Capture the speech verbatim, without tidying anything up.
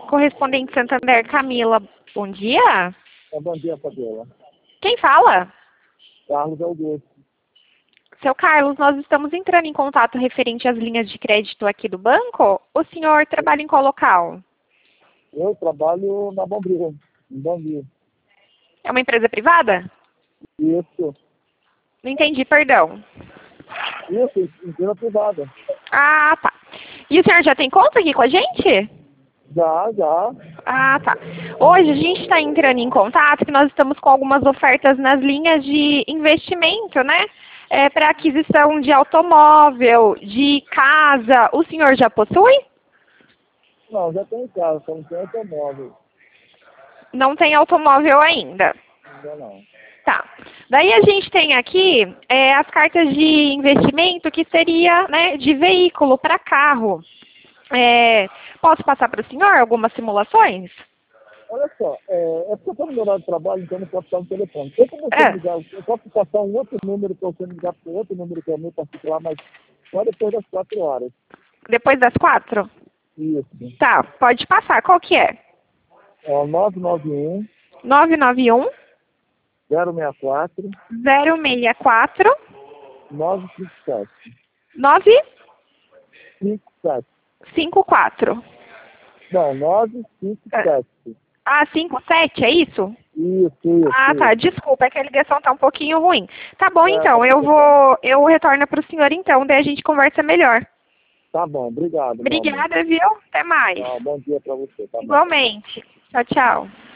correspondente Santander, Camila. Bom dia. É, bom dia, Fabiola. Quem fala? Carlos Augusto. Seu Carlos, nós estamos entrando em contato referente às linhas de crédito aqui do banco. O senhor trabalha em qual local? Eu trabalho na Bombril, em Bombril. É uma empresa privada? Isso. Não entendi, perdão. Isso, empresa privada. Ah, tá. E o senhor já tem conta aqui com a gente? Já, já. Ah, tá. Hoje a gente está entrando em contato que nós estamos com algumas ofertas nas linhas de investimento, né? É, para aquisição de automóvel, de casa. O senhor já possui? Não, já tem casa, só não tem automóvel. Não tem automóvel ainda. Ainda não. Tá. Daí a gente tem aqui é, as cartas de investimento que seria, né, de veículo para carro. É, posso passar para o senhor algumas simulações? Olha só, é, é porque eu estou no meu horário de trabalho, então eu não posso estar no telefone. Tem como você É. ligar, eu posso passar um outro número para você ligar para outro número que é o meu particular, mas só depois das quatro horas. Depois das quatro? Isso. Tá, pode passar. Qual que é? É nove nove um, nove nove um, zero seis quatro, zero seis quatro, nove cinco sete. nove cinco sete. cinco quatro. Não, nove cinco sete. Ah, cinco sete, é isso? Isso, isso. Ah, tá. Isso. Desculpa, é que a ligação tá um pouquinho ruim. Tá bom, É, então. tá Eu tudo vou... Eu retorno para o senhor, então. Daí a gente conversa melhor. Tá bom, obrigado. meu amor. Obrigada, viu? Até mais. Tchau, bom dia pra você. Tá bom. Igualmente. Tchau, tchau.